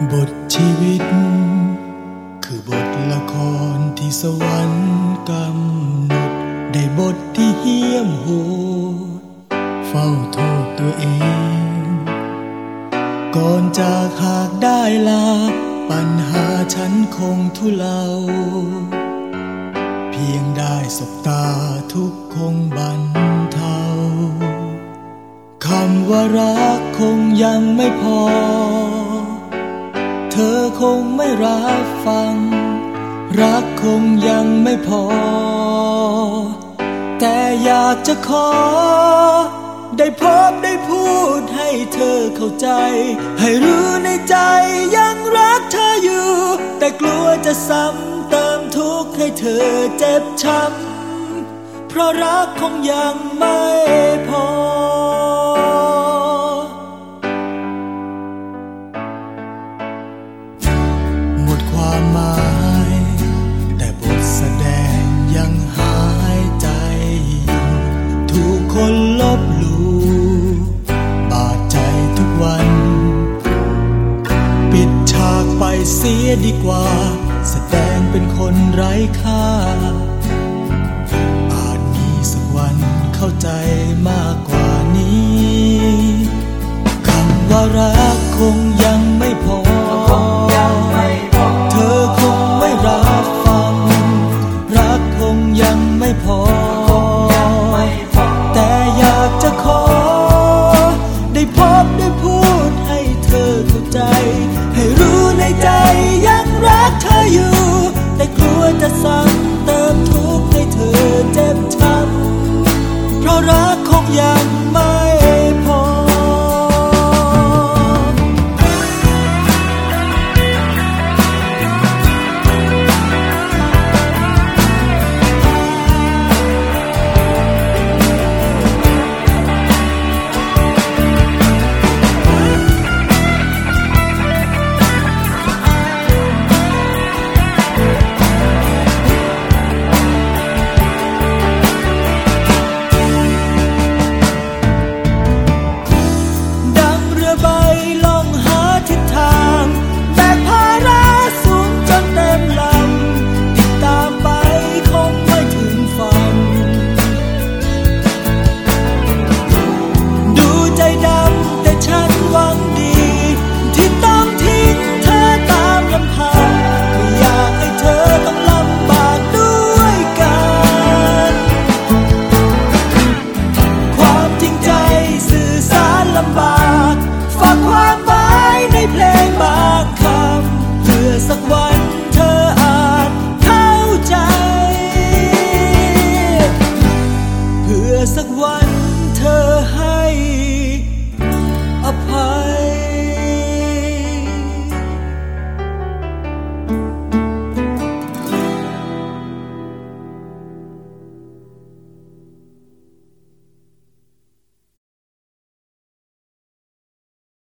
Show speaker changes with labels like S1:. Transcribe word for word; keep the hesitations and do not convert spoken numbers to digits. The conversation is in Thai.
S1: บทชีวิตคือบทละครที่สวรรค์กำหนดได้บทที่เหี้ยมโหดเฝ้าโทษตัวเองก่อนจากหากได้ลาปัญหาฉันคงทุเลาเพียงได้สบตาทุกคงบรรเทาคำว่ารักคงยังไม่พอเธอคงไม่รับฟังรักคงยังไม่พอแต่อยากจะขอได้พบได้พูดให้เธอเข้าใจให้รู้ในใจยังรักเธออยู่แต่กลัวจะซ้ำเติมทุกข์ให้เธอเจ็บช้ำเพราะรักคงยังไม่พอหมดความหมายแต่บทแสดงยังหายใจถูกคนลบหลู่บาดใจทุกวันปิดฉากไปเสียดีกว่าแสดงเป็นคนไร้ค่าอาจมีสักวันเข้าใจมากกว่านี้คำว่ารักคงยังไม่พอเธอคงไม่รับฟังรักคงยังไม่พอแต่อยากจะขอได้พบได้พูดให้เธอเข้าใจให้รู้ในใจยังรักเธออยู่แต่กลัวจะซ้ำเติมทุกข์ให้เธอเจ็บช้ำเพราะรักคงยังไม่พอฝากความหมายในเพลง